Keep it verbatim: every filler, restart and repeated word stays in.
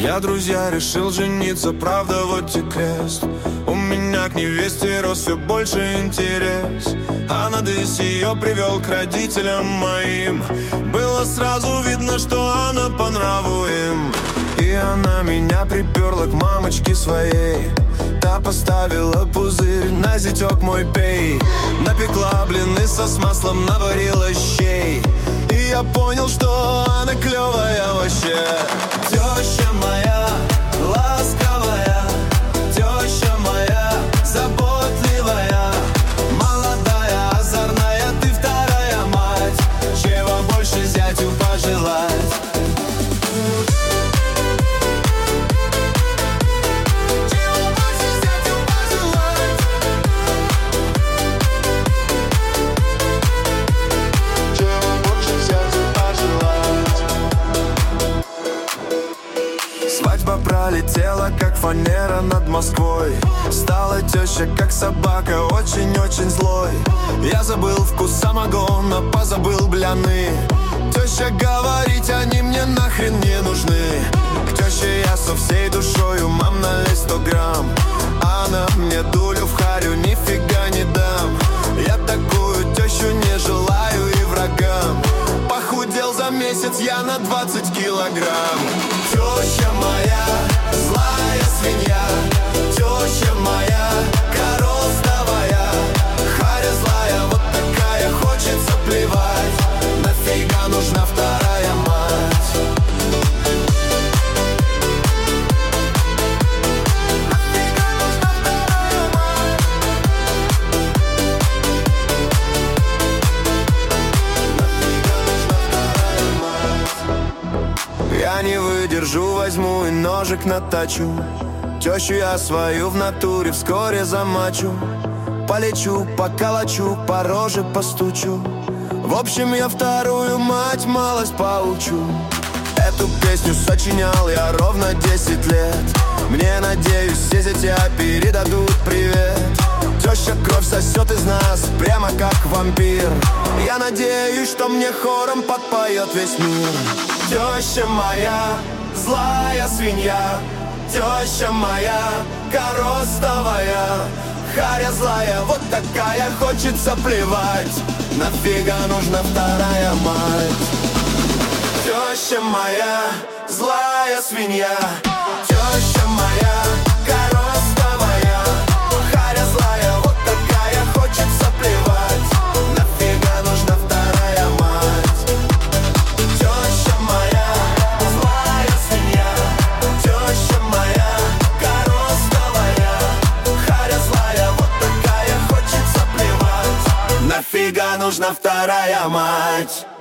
Я, друзья, решил жениться, правда, вот и крест. У меня к невесте рос все больше интерес. А надысь ее привел к родителям моим. Было сразу видно, что она по нраву им. И она меня приперла к мамочке своей. Та поставила пузырь на зятек мой пей. Напекла блины со с маслом, наварила щей. И я понял, что она клевая вообще. Теща моя ласковая, теща моя заботливая, молодая, озорная, ты вторая мать. Чего больше зятю пожелать? Свадьба пролетела, как фанера над Москвой. Стала теща, как собака, очень-очень злой. Я забыл вкус самогона, позабыл бляны. Теща говорить, они мне нахрен не нужны. К теще я со всей душою, мам, налей сто грамм. Она мне дулю в харю, нифига не дам. Я такую тещу не желаю и врагам. Похудел за месяц я на двадцать килограмм. Теща моя злая свинья, теща моя коростовая, харя злая, вот такая, хочется плевать. Нафига нужна вторая мать? Нафига нужна вторая мать? Нафига нужна вторая мать? Я не выдержу, возьму и ножик наточу. Тещу я свою в натуре вскоре замочу. Полечу, поколочу, по роже постучу. В общем, я вторую мать малость поучу. Эту песню сочинял я ровно десять лет. Мне, надеюсь, все зятя передадут привет. Теща кровь сосет из нас, прямо как вампир. Я надеюсь, что мне хором подпоет весь мир. Теща моя злая свинья, теща моя коростовая, харя злая, вот такая, хочется плевать. Нафига нужна вторая мать? Теща моя злая свинья, теща моя коростовая, харя злая, вот такая, хочется плевать. Нафига нужна вторая мать? Теща моя злая свинья, теща моя коростовая, харя злая, вот такая, хочется плевать. Нафига нужна вторая мать?